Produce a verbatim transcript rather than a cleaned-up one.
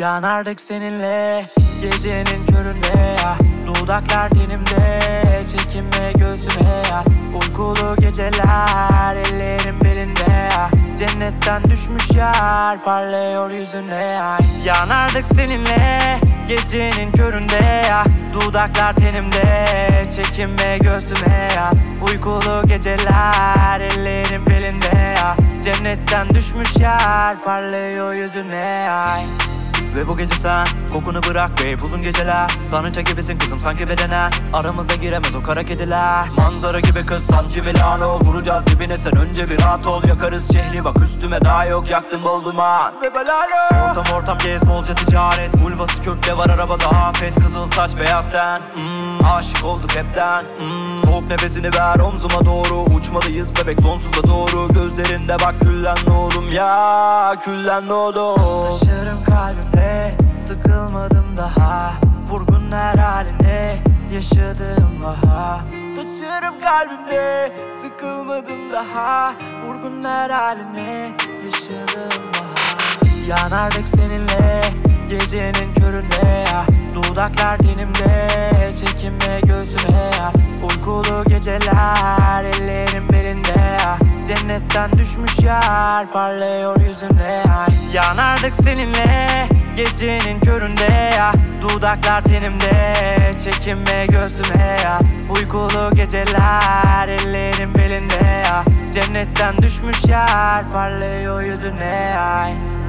Yanardık seninle gecenin köründe ya. Dudaklar tenimde, çekinme göğsüme ya. Uykulu geceler, ellerim belinde ya. Cennetten düşmüş yer, parlıyor yüzüne ya. Yanardık seninle gecenin köründe ya. Dudaklar tenimde, çekinme göğsüme ya. Uykulu geceler, ellerim belinde ya. Cennetten düşmüş yer, parlıyor yüzüne ay. Ve bu gece sen kokunu bırak babe, uzun geceler. Tanrıça gibisin kızım sanki bedenen. Aramıza giremez o kara kediler. Manzara gibi kız sanki Milano. Vuracağız dibine sen önce bir rahat ol. Yakarız şehri bak üstüme daha yok, yaktın bol duman ve belalo. Ortam ortam gez bolca ticaret. Vulvası kökte var arabada afet. Kızıl saç beyaz ten, hmm, aşık olduk hepten, hmm. Soğuk nefesini ver omzuma doğru. Uçmalıyız bebek sonsuza doğru. Gözlerinde bak küllen nurum ya, küllen doğdum. Taşırım kalbimde, sıkılmadım daha. Vurgun her halinde, yaşadığım aha. Taşırım kalbimde, sıkılmadım daha. Vurgun her haline, yaşadığım aha. Yanardık seninle gecenin köründe ya. Dudaklar tenimde, çekinme göğsüme ya. Uykulu geceler, ellerim belinde ya. Cennetten düşmüş yer, parlıyor yüzüne ya. Yanardık seninle gecenin köründe ya. Dudaklar tenimde, çekinme göğsüme ya. Uykulu geceler, ellerim belinde ya. Cennetten düşmüş yer, parlıyor yüzüne ya.